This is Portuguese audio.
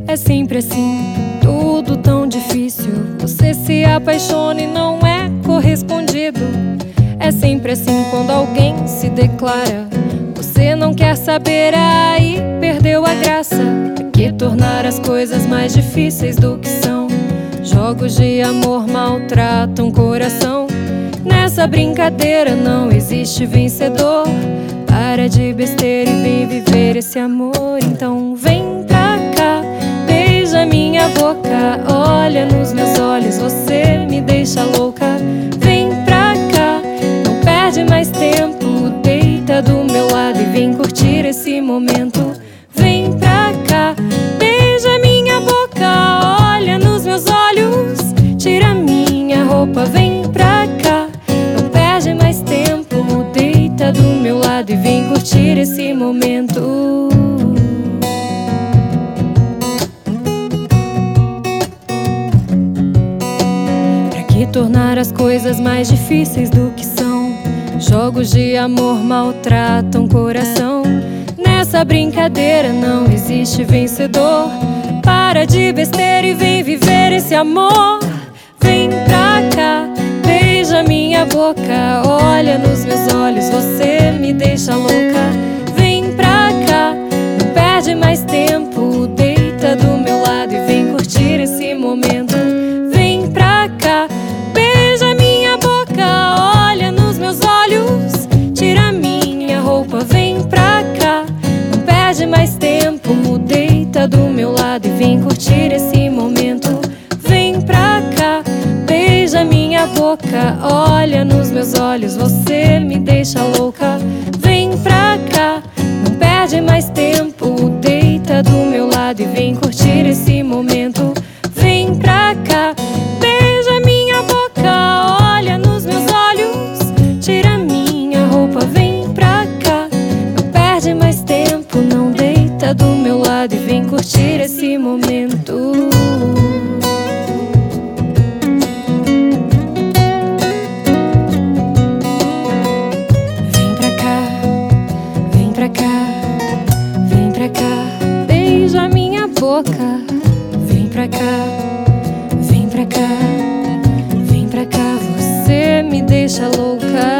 É sempre assim, tudo tão difícil. Você se apaixona e não é correspondido. É sempre assim quando alguém se declara. Você não quer saber, aí perdeu a graça. Pra que tornar as coisas mais difíceis do que são? Jogos de amor maltratam o coração. Nessa brincadeira não existe vencedor. Para de besteira e vem viver esse amor. Então vem pra cá, beija minha boca, olha nos meus olhos, você me deixa louca. Vem pra cá, não perde mais tempo, deita do meu lado e vem curtir esse momento. Vem pra cá, beija minha boca, olha nos meus olhos, tira minha roupa. Vem pra cá, não perde mais tempo, deita do meu lado e vem curtir esse momento. Pra que tornar as coisas mais difíceis do que são? Jogos de amor maltratam o coração. Nessa brincadeira não existe vencedor. Para de besteira e vem viver esse amor. Vem pra cá, beija minha boca, olha nos meus olhos, você me deixa louca. Vem pra cá, não perde mais tempo, deita do meu lado e vem curtir esse momento. Vem pra cá, beija minha boca, olha nos meus olhos, tira minha roupa. Vem pra cá, não perde mais tempo, deita do meu lado e vem curtir esse momento. Vem pra cá, beija minha boca, olha nos meus olhos, você me deixa louca. Vem pra cá, não perde mais tempo, deita do meu lado e vem curtir esse momento. Vem pra cá, beija minha boca, olha nos meus olhos, tira minha roupa. Vem pra cá, não perde mais tempo, não deita do meu lado e vem curtir esse momento. Vem pra cá, beija minha boca. Vem pra cá, vem pra cá, vem pra cá, você me deixa louca.